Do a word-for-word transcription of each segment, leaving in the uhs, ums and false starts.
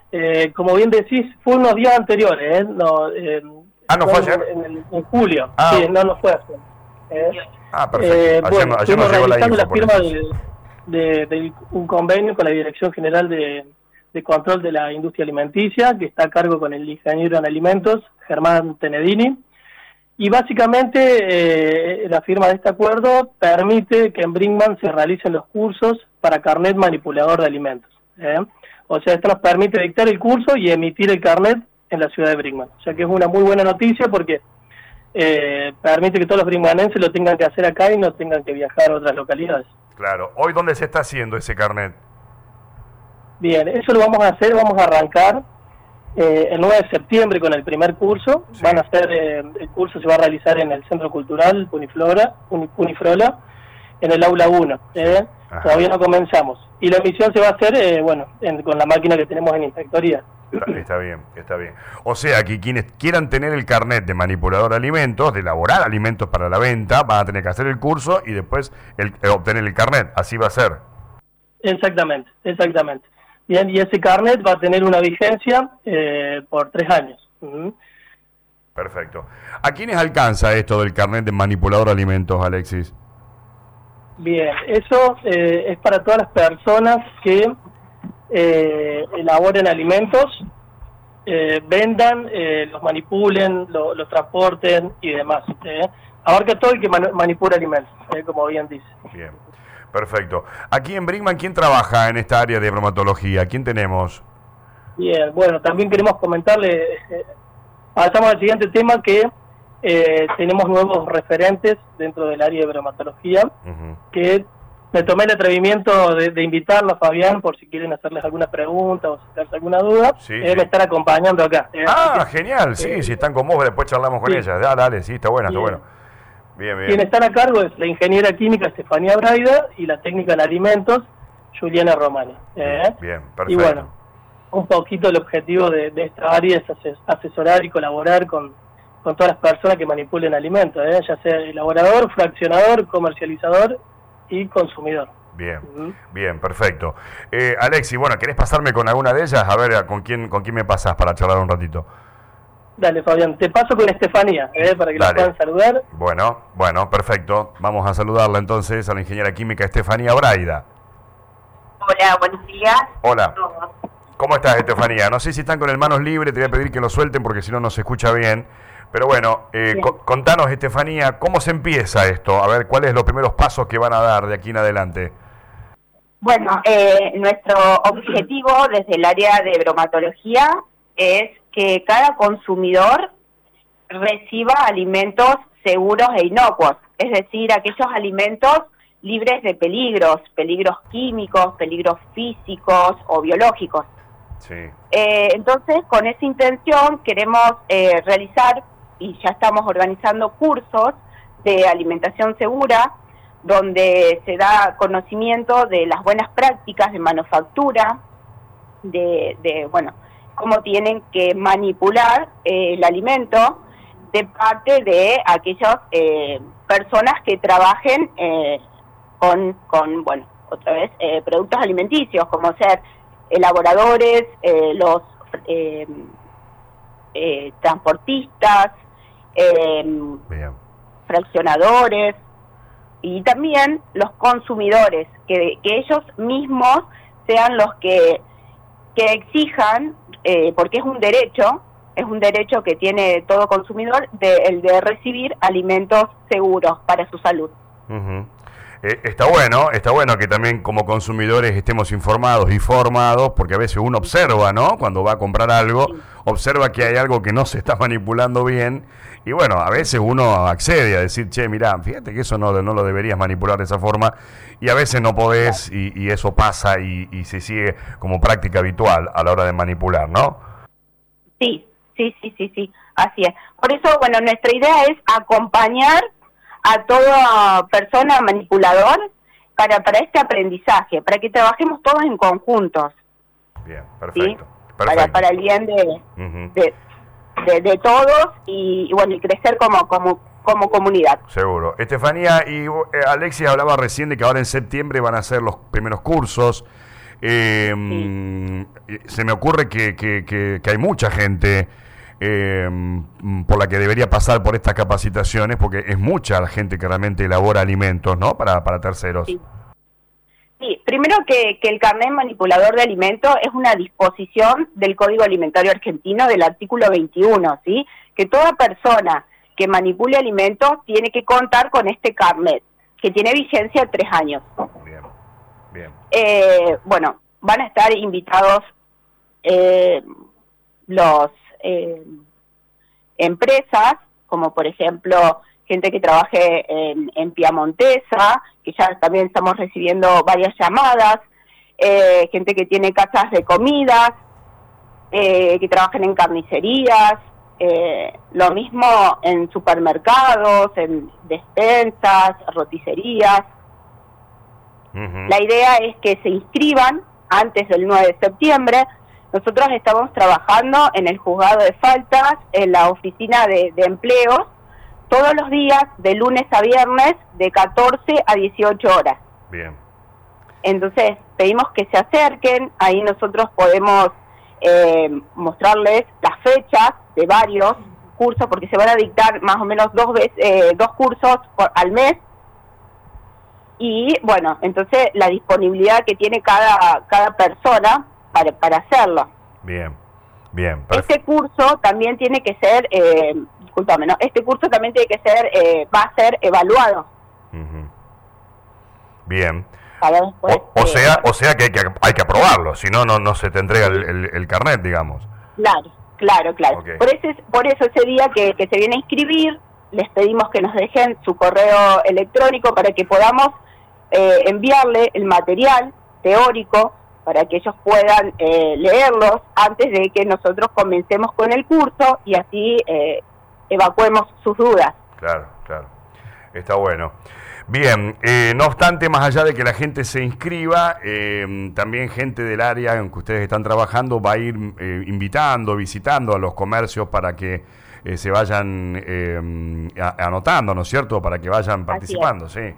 eh, como bien decís, fue unos días anteriores, ¿eh? No, eh, ah, ¿no fue ayer? En, en, en julio, ah. sí, no, no fue ayer. ¿eh? Ah, perfecto. Eh, ayer bueno, ayer estuvimos realizando la, la firma de, de, de un convenio con la Dirección General de, de Control de la Industria Alimenticia, que está a cargo con el ingeniero en alimentos, Germán Tenedini. Y básicamente eh, la firma de este acuerdo permite que en Brinkmann se realicen los cursos para carnet manipulador de alimentos. ¿eh? O sea, esto nos permite dictar el curso y emitir el carnet en la ciudad de Brinkmann. O sea que es una muy buena noticia porque eh, permite que todos los brinkmannenses lo tengan que hacer acá y no tengan que viajar a otras localidades. Claro. ¿Hoy dónde se está haciendo ese carnet? Bien, eso lo vamos a hacer, vamos a arrancar Eh, el nueve de septiembre con el primer curso. Sí. Van a hacer, eh, el curso se va a realizar en el Centro Cultural Puniflora, Punifrola, en el aula uno. ¿eh? Todavía no comenzamos. Y la emisión se va a hacer, eh, bueno, en, con la máquina que tenemos en inspectoría. Está, está bien, está bien. O sea, que quienes quieran tener el carnet de manipulador de alimentos, de elaborar alimentos para la venta, van a tener que hacer el curso y después el, eh, obtener el carnet. Así va a ser. Exactamente, exactamente. Bien, y ese carnet va a tener una vigencia eh, por tres años. Uh-huh. Perfecto. ¿A quiénes alcanza esto del carnet de manipulador de alimentos, Alexis? Bien, eso eh, es para todas las personas que eh, elaboren alimentos, eh, vendan, eh, los manipulen, lo, los transporten y demás. Eh. Abarca todo el que man- manipula alimentos, eh, como bien dice. Bien. Perfecto. Aquí en Brinkmann, ¿quién trabaja en esta área de bromatología? ¿Quién tenemos? Bien, bueno, también queremos comentarle, eh, pasamos al siguiente tema, que eh, tenemos nuevos referentes dentro del área de bromatología, uh-huh. que me tomé el atrevimiento de, de invitarlos, Fabián, por si quieren hacerles alguna pregunta o hacerse alguna duda, sí, eh, sí. me están acompañando acá. Eh, ah, que, genial, sí, eh, si están con vos, después charlamos con sí. ellas. Dale, dale, sí, está bueno, está bueno. Bien, bien. Quien están a cargo es la ingeniera química Estefanía Braida y la técnica en alimentos Juliana Romani. ¿eh? Bien, perfecto. Y bueno, un poquito el objetivo de, de esta área es asesorar y colaborar con, con todas las personas que manipulen alimentos, ¿eh? ya sea elaborador, fraccionador, comercializador y consumidor. Bien, uh-huh. bien, perfecto. Eh, Alexi, bueno, ¿querés pasarme con alguna de ellas? A ver, ¿con quién, con quién me pasás para charlar un ratito? Dale, Fabián, te paso con Estefanía, ¿eh? para que Dale. la puedan saludar. Bueno, bueno, perfecto. Vamos a saludarla entonces a la ingeniera química Estefanía Braida. Hola, buenos días. Hola. ¿Cómo estás, Estefanía? No sé si están con el manos libres, te voy a pedir que lo suelten porque si no, no se escucha bien. Pero bueno, eh, co- contanos, Estefanía, ¿cómo se empieza esto? A ver, ¿cuáles son los primeros pasos que van a dar de aquí en adelante? Bueno, eh, nuestro objetivo desde el área de bromatología es que cada consumidor reciba alimentos seguros e inocuos, es decir, aquellos alimentos libres de peligros, peligros químicos, peligros físicos o biológicos. Sí. Eh, entonces, con esa intención queremos eh, realizar, y ya estamos organizando cursos de alimentación segura, donde se da conocimiento de las buenas prácticas de manufactura, de, de bueno, cómo tienen que manipular eh, el alimento de parte de aquellas eh, personas que trabajen eh, con, con, bueno, otra vez, eh, productos alimenticios, como ser elaboradores, eh, los eh, eh, transportistas, eh, fraccionadores y también los consumidores, que, que ellos mismos sean los que, que exijan, eh, porque es un derecho, es un derecho que tiene todo consumidor, de, el de recibir alimentos seguros para su salud. Uh-huh. Eh, está bueno, está bueno que también como consumidores estemos informados y formados, porque a veces uno observa, ¿no? Cuando va a comprar algo, sí. observa que hay algo que no se está manipulando bien, y bueno, a veces uno accede a decir, che, mirá, fíjate que eso no, no lo deberías manipular de esa forma, y a veces no podés, y, y eso pasa, y, y se sigue como práctica habitual a la hora de manipular, ¿no? Sí, sí, sí, sí, sí, así es. Por eso, bueno, nuestra idea es acompañar a toda persona manipulador para, para este aprendizaje, para que trabajemos todos en conjuntos. Bien, perfecto. ¿sí? perfecto. Para, para el bien de, uh-huh. de, de, de todos y, y bueno, y crecer como, como, como comunidad. Seguro. Estefanía y eh, Alexis hablaba recién de que ahora en septiembre van a hacer los primeros cursos. Eh, sí. Se me ocurre que, que, que, que hay mucha gente eh, por la que debería pasar por estas capacitaciones, porque es mucha la gente que realmente elabora alimentos, ¿no? Para, para terceros. Sí. Sí, primero que, que el carnet manipulador de alimentos es una disposición del Código Alimentario Argentino del artículo veintiuno, ¿sí? Que toda persona que manipule alimentos tiene que contar con este carnet, que tiene vigencia de tres años. Bien, bien. Eh, bueno, van a estar invitados eh, los eh, empresas, como por ejemplo gente que trabaje en, en Piamontesa, que ya también estamos recibiendo varias llamadas, eh, gente que tiene casas de comidas, eh, que trabajen en carnicerías, eh, lo mismo en supermercados, en despensas, roticerías. Uh-huh. La idea es que se inscriban antes del nueve de septiembre. Nosotros estamos trabajando en el juzgado de faltas, en la oficina de, de empleos, todos los días, de lunes a viernes, de catorce a dieciocho horas. Bien. Entonces, pedimos que se acerquen, ahí nosotros podemos eh, mostrarles las fechas de varios cursos, porque se van a dictar más o menos dos veces, eh, dos cursos por, al mes, y bueno, entonces la disponibilidad que tiene cada, cada persona para, para hacerlo. Bien, bien. Perfecto. Este curso también tiene que ser... Eh, discúlpame, ¿no? Este curso también tiene que ser, eh, va a ser evaluado. Uh-huh. Bien. Después, o, o eh, sea, o sea que hay que hay que aprobarlo, si no, no no se te entrega el, el, el carnet, digamos. Claro, claro, claro. Okay. Por ese, por eso ese día que, que se viene a inscribir, les pedimos que nos dejen su correo electrónico para que podamos eh, enviarle el material teórico para que ellos puedan eh, leerlos antes de que nosotros comencemos con el curso y así eh, evacuemos sus dudas. Claro, claro. Está bueno. Bien, eh, no obstante, más allá de que la gente se inscriba, eh, también gente del área en que ustedes están trabajando va a ir eh, invitando, visitando a los comercios para que eh, se vayan eh, a, anotando, ¿no es cierto? Para que vayan participando, ¿sí?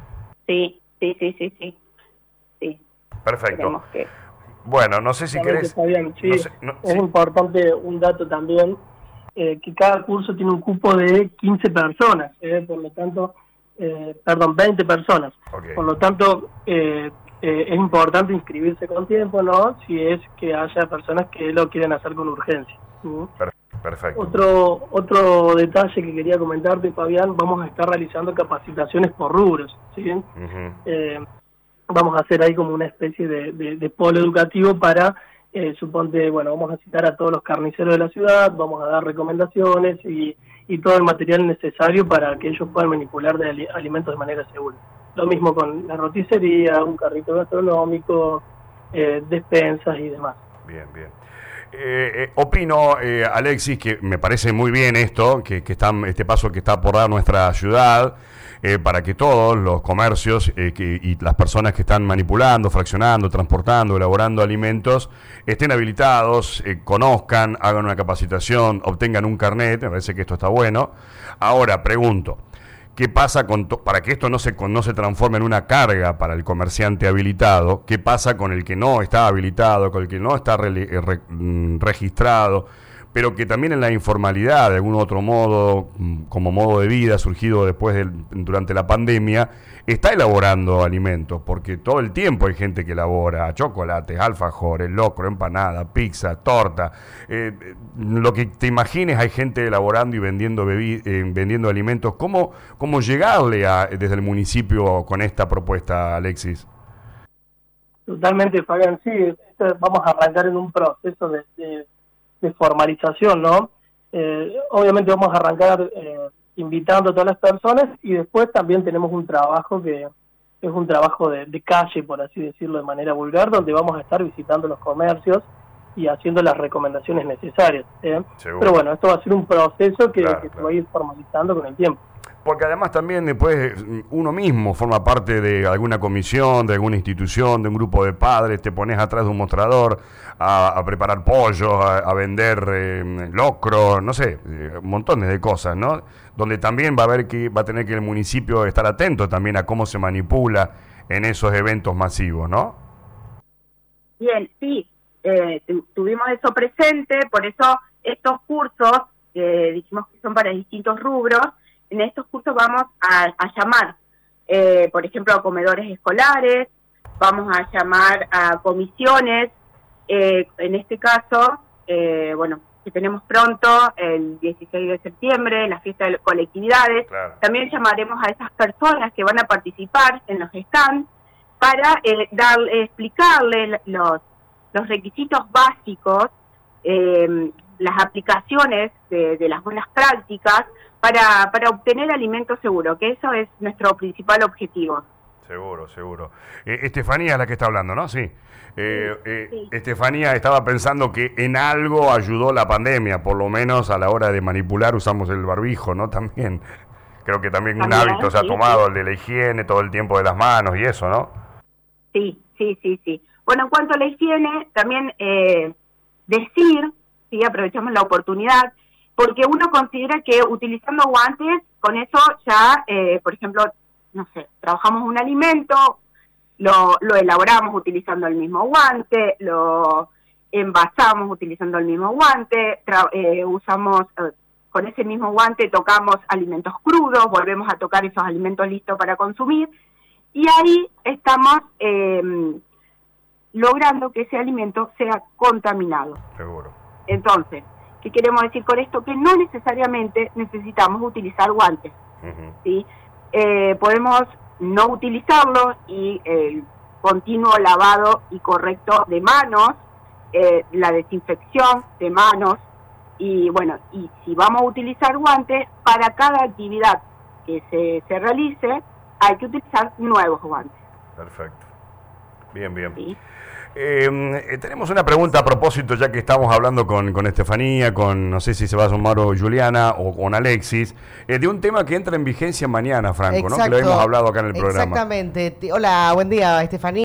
Sí, sí, sí, sí, sí. sí. Perfecto. Que... Bueno, no sé si querés... Está bien, sí. No sé, no, es sí. importante un dato también, eh, que cada curso tiene un cupo de quince personas, eh, por lo tanto... Eh, perdón, veinte personas. Okay. Por lo tanto, eh, eh, es importante inscribirse con tiempo, ¿no? Si es que haya personas que lo quieren hacer con urgencia. ¿sí? Perfecto. Otro otro detalle que quería comentarte, Fabián, vamos a estar realizando capacitaciones por rubros, ¿sí? Uh-huh. eh, vamos a hacer ahí como una especie de, de, de polo educativo para, eh, suponte, bueno, vamos a citar a todos los carniceros de la ciudad, vamos a dar recomendaciones y y todo el material necesario para que ellos puedan manipular de alimentos de manera segura. Lo mismo con la roticería, un carrito gastronómico, eh, despensas y demás. Bien, bien. Eh, eh, opino, eh, Alexis, que me parece muy bien esto, que, que están, este paso que está por dar nuestra ciudad, eh, para que todos los comercios eh, que, y las personas que están manipulando, fraccionando, transportando, elaborando alimentos, estén habilitados, eh, conozcan, hagan una capacitación, obtengan un carnet. Me parece que esto está bueno. Ahora, pregunto, ¿qué pasa con to- para que esto no se, no se transforme en una carga para el comerciante habilitado? ¿Qué pasa con el que no está habilitado, con el que no está re- re- registrado, pero que también en la informalidad, de algún otro modo, como modo de vida surgido después del, durante la pandemia, está elaborando alimentos? Porque todo el tiempo hay gente que elabora chocolates, alfajores, locro, empanada, pizza, torta, eh, lo que te imagines. Hay gente elaborando y vendiendo bebi- eh, vendiendo alimentos. ¿Cómo, cómo llegarle a, desde el municipio con esta propuesta, Alexis? Totalmente, Fabián, sí, esto vamos a arrancar en un proceso de, de, de formalización, ¿no? Eh, obviamente vamos a arrancar eh, invitando a todas las personas y después también tenemos un trabajo que es un trabajo de, de calle, por así decirlo de manera vulgar, donde vamos a estar visitando los comercios y haciendo las recomendaciones necesarias. ¿eh? Pero bueno, esto va a ser un proceso que, claro, que claro. se va a ir formalizando con el tiempo. Porque además también después uno mismo forma parte de alguna comisión, de alguna institución, de un grupo de padres, te pones atrás de un mostrador a, a preparar pollo, a, a vender eh, locro, no sé, eh, montones de cosas, ¿no? Donde también va a haber que va a tener que el municipio estar atento también a cómo se manipula en esos eventos masivos, ¿no? Bien, sí, eh, tu, tuvimos eso presente, por eso estos cursos, que eh, dijimos que son para distintos rubros, en estos cursos vamos a, a llamar, eh, por ejemplo, a comedores escolares, vamos a llamar a comisiones, eh, en este caso, eh, bueno, que tenemos pronto, el dieciséis de septiembre, la fiesta de colectividades. Claro. También llamaremos a esas personas que van a participar en los stands para eh, darle, explicarles los, los requisitos básicos, eh, las aplicaciones de, de las buenas prácticas para, para obtener alimento seguro, que eso es nuestro principal objetivo. Seguro, seguro. Eh, Estefanía es la que está hablando, ¿no? Sí. Eh, eh, sí. Estefanía estaba pensando que en algo ayudó la pandemia, por lo menos a la hora de manipular usamos el barbijo, ¿no? También. Creo que también, también un hábito se ha sí, tomado, sí. el de la higiene, todo el tiempo de las manos y eso, ¿no? Sí, sí, sí, sí. Bueno, en cuanto a la higiene, también eh, decir, sí, aprovechamos la oportunidad, porque uno considera que utilizando guantes, con eso ya, eh, por ejemplo, no sé, trabajamos un alimento, lo, lo elaboramos utilizando el mismo guante, lo envasamos utilizando el mismo guante, tra eh, usamos, eh, con ese mismo guante tocamos alimentos crudos, volvemos a tocar esos alimentos listos para consumir, y ahí estamos eh, logrando que ese alimento sea contaminado. Seguro. Entonces, ¿qué queremos decir con esto? Que no necesariamente necesitamos utilizar guantes, uh-huh. ¿sí? Eh, podemos no utilizarlo y el continuo lavado y correcto de manos, eh, la desinfección de manos, y bueno, y si vamos a utilizar guantes, para cada actividad que se, se realice, hay que utilizar nuevos guantes. Perfecto. Bien, bien. ¿Sí? Eh, tenemos una pregunta a propósito, ya que estamos hablando con, con Estefanía, con, no sé si se va a sumar o Juliana o con Alexis, eh, de un tema que entra en vigencia mañana, Franco, Exacto. ¿no? Que lo hemos hablado acá en el programa. Exactamente. Hola, buen día, Estefanía.